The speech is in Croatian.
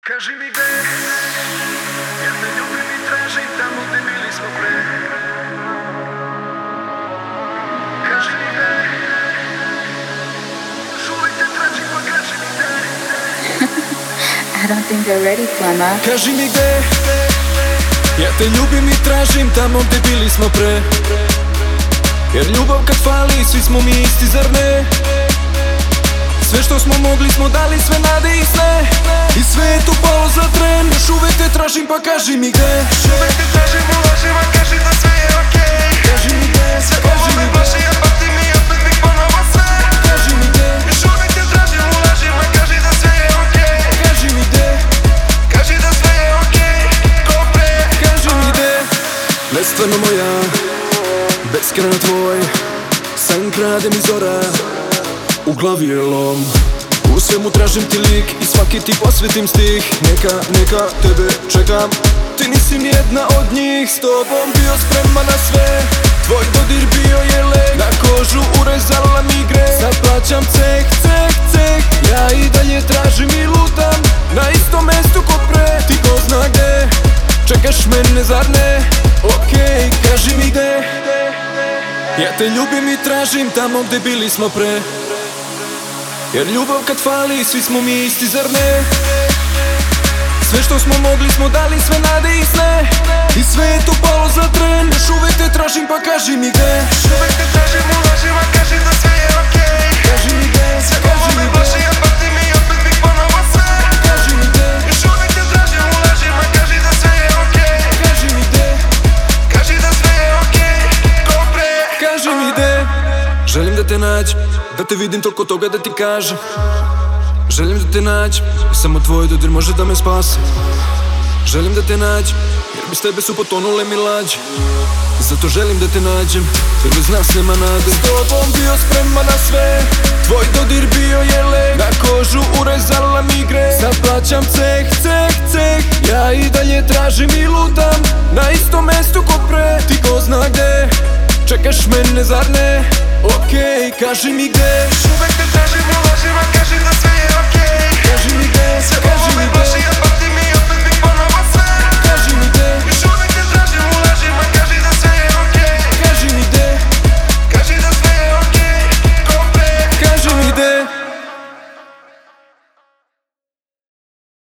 Kaži mi gde, jer te ljubim i tražim tamo gde bili smo pre. Kaži mi gde, još uvijek te tražim pa kaži mi gde. I don't think they're ready, Plama. Kaži mi gde, ja te ljubim i tražim tamo gde bili smo pre. Jer ljubav kad fali, svi smo mi isti, zar ne? Sve što smo mogli smo dali, sve nade i sne. I sve je tu palo za tren. Još uvek te tražim pa kaži mi gde. Još uvijek te tražim u lažima, kaži da sve je okej. Kaži mi gde, Sve kaži ovo mi me gde. baši, ja patim i opet bih ponovo sve. Kaži mi gde, Još uvijek te tražim u lažima, kaži da sve je okej. kaži mi gde, Kaži da sve je okej, ko pre. kaži mi gde. Nestveno moja, beskrajno tvoj. San krade mi zora, u glavi je lom. U svemu tražim ti lik i svaki ti posvetim stih. Neka tebe čekam, ti nisi nijedna od njih. S tobom bio spreman na sve, tvoj dodir bio je lek. Na kožu urezala mi greh, sad plaćam ceh. Ja i dalje tražim i lutam na istom mestu ko pre. Ti ko zna gde, čekaš mene zar ne? Okej, kaži mi gde, ja te ljubim i tražim tamo gde bili smo pre. Jer ljubav kad fali, svi smo mi isti, zar ne? Sve što smo mogli smo dali, sve nade i sne. I sve je tu palo za tren. Još uvek te tražim pa kaži mi gde. Još uvijek te tražim u lažima, kaži da sve je okej. Kaži mi gde, Sve ovo kaži me mi gde, baši, ja patim i opet bih ponovo sve. kaži mi gde, Još uvijek te tražim u lažima, kaži da sve je okej. kaži mi gde, Kaži da sve je okej, ko pre. kaži mi gde. Želim da te nađem, da te vidim, toliko toga da ti kažem. Želim da te nađem, i samo tvoj dodir može da me spase. Želim da te nađem, jer bez tebe su potonule mi lađe. Zato želim da te nađem, jer bez nas nema nade. S tobom bio spreman na sve, tvoj dodir bio je lek. Na kožu urezala mi greh, sad plaćam ceh. Ja i dalje tražim i lutam na istom mestu ko pre. Ti ko zna gde, čekaš mene zar ne? Okej, kaži mi gde. Još uvijek te tražim u lažima, kaži da sve je okej. Kaži mi gde, Sve kaži ovo mi me gde,